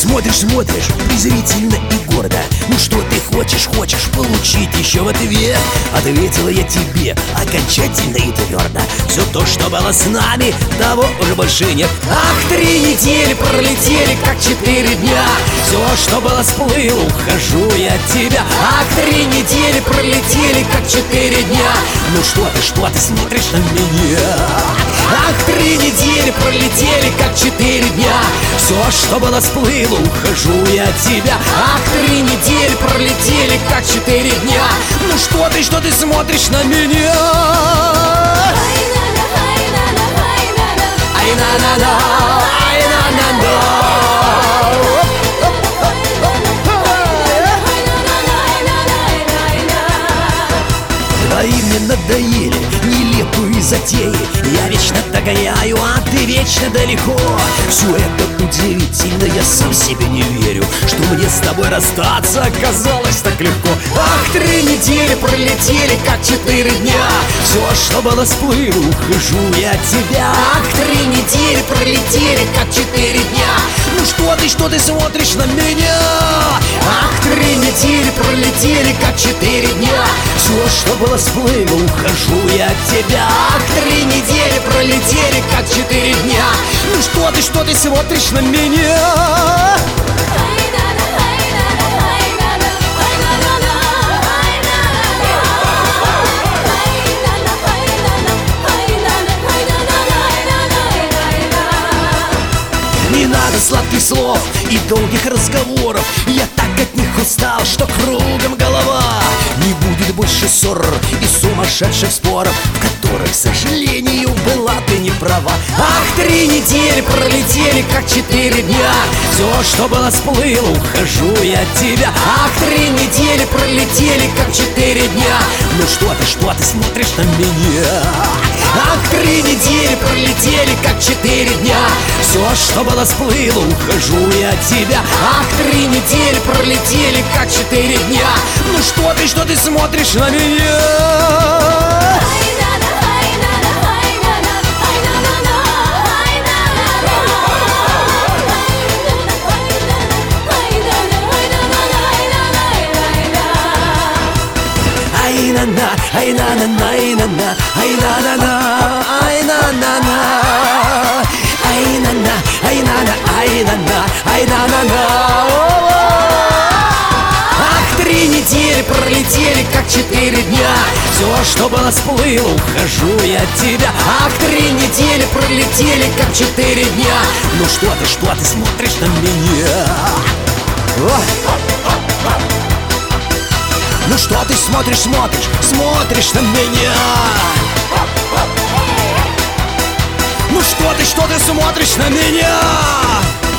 Смотришь, смотришь, презрительно и гордо. Ну что ты хочешь получить еще в ответ? Ответила я тебе окончательно и твердо: все то, что было с нами, того уже больше нет. Ах, 3 недели пролетели, как 4 дня. Все, что было, сплыло, ухожу я от тебя. Ах, 3 недели пролетели, как 4 дня. Ну что ты смотришь на меня? Ах, 3 недели пролетели, как 4 дня. Все, что было, сплыло, ухожу я от тебя. Ах, 3 недели пролетели, как 4 дня. Ну что ты смотришь на меня? Ай-на-на-на, ай-на-на-на. Твои мне надоели нелепые затеи. Я вечно догоняю, а ты вечно далеко. Все это удивительно, я сам себе не верю, что мне с тобой расстаться оказалось так легко. Ах, 3 недели пролетели, как 4 дня. Все, что было, сплыло, ухожу я от тебя. Ах, 3 недели пролетели, как 4 дня. Ну что ты смотришь на меня? Ах, 3 недели пролетели, как 4 дня. Все, что было, сплыло, ухожу я от тебя. Ах, 3 недели пролетели, как 4 дня. Ну что ты смотришь на меня? Не надо сладких слов и долгих разговоров. Я так от них устал, что кругом голова. Не будет больше ссор и сумасшедших споров, в которых, к сожалению, была ты не права. Ах, 3 недели пролетели, как 4 дня. Все, что было, сплыло, ухожу я от тебя. Ах, 3 недели пролетели, как 4 дня. Ну что ты смотришь на меня? Ах, 3 недели пролетели, как 4 дня. Все, что было, сплыло, ухожу я от тебя. Ах, 3 недели пролетели, как 4 дня. Ну что ты смотришь на меня? Ай-на-на, ай-на-на-на, ай-на-на, ай-на-на-на, ай-на-на-на, ай-на-на, ай-на-на, ай-на-на, ай-на-на-на. Ах, 3 недели пролетели, как 4 дня. Все, что было, сплыло, ухожу я от тебя. Ах, 3 недели пролетели, как 4 дня. Ну что ты смотришь на меня? Ну что ты смотришь на меня? Ну что ты смотришь на меня?